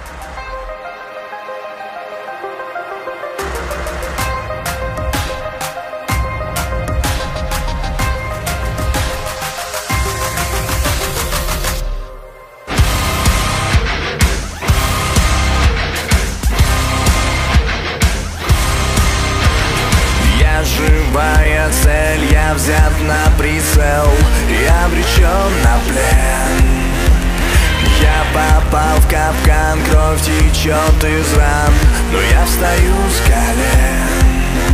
Живая цель, я взят на прицел, я обречен на плен. Я попал в капкан, кровь течет из ран, но я встаю с колен.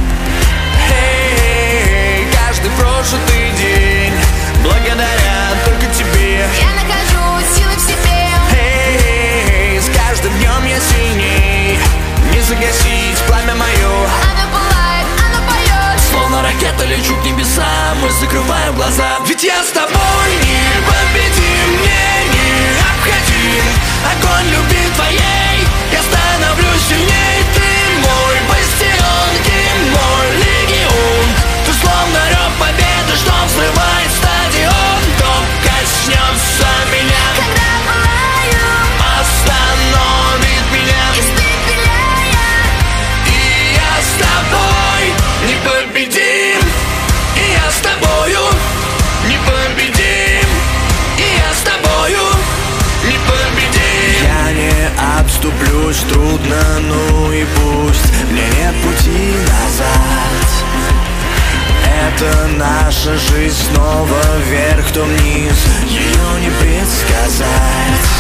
Эй, каждый прожитый день благодаря только тебе. Я нахожу силы в себе. Эй, с каждым днем я сильней, не загасить пламя мое. Оно пылает, оно поет. Словно ракета лечу к небесам, мы закрываем глаза. Ведь я с тобой непобедим, мне необходим огонь любви твоей. Я становлюсь сильней, ты мой бастион, ты мой легион. Ты словно рев победы, что взрывает стадион. Кто коснется меня, Когда пылаю, остановит меня. испепеляя. И я с тобой непобедим, и я с тобою непобедим, и я с тобою непобедим. Я не отступлюсь, трудно, ну и пусть, мне нет пути назад. Это наша жизнь, снова вверх, то вниз, ее не предсказать.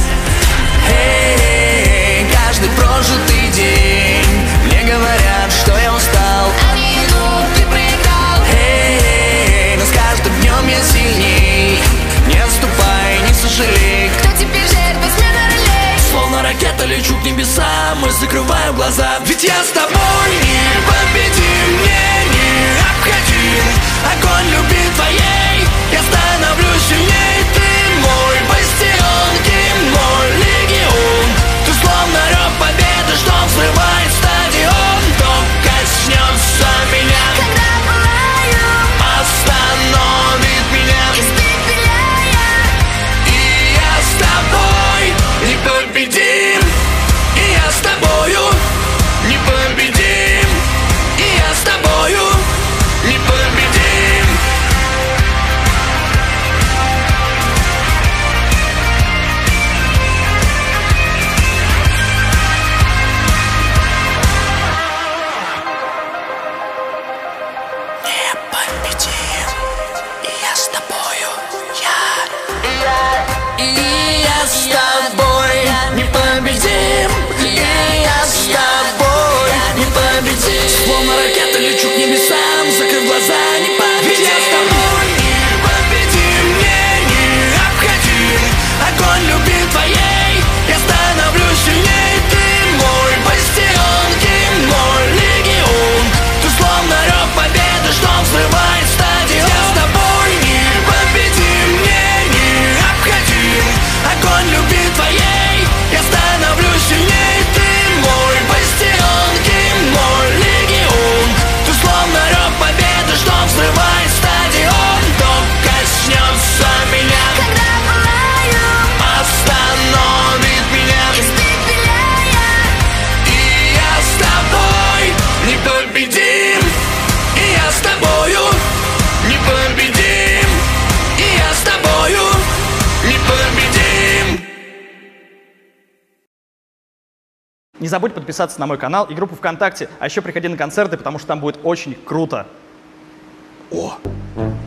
Эй, каждый прожитый день мне говорят, что я устал. Они идут, ты проиграл. Эй, но с каждым днем я сильней. Не отступай, не сожалей. Кто теперь жертва, смена ролей? Словно ракета лечу к небесам, мы закрываем глаза. Ведь я с тобой непобедим, мне необходим огонь любви твоей. Я становлюсь сильней, ты мой бастион, ты мой легион. Ты словно рев победы, что взрывает стадион. Кто коснется меня, Когда пылаю, остановит меня. испепеляя. И я с тобой непобедим, и я с тобою непобедим, и я с тобою непобедим. Непобедим, и я с тобою, и я с тобой непобедим, и я с тобой непобедим. Словно ракета лечу к небесам, закрыв глаза, непобедим. Ведь я с тобой непобедим, мне необходим огонь любви твоей. Я становлюсь сильней, ты мой бастион, ты мой легион. Ты словно рев победы, что взрывает стадион. Я с тобой непобедим, мне необходим огонь любви твоей. Я становлюсь сильней, ты мой бастион, ты мой легион. Ты словно рев победы, что взрывает стадион. Кто коснется меня, Когда пылаю, остановит меня. испепеляя. И я с тобой непобедим, и я с тобою непобедим, и я с тобою непобедим. Не забудь подписаться на мой канал и группу ВКонтакте, а еще приходи на концерты, потому что там будет очень круто. О,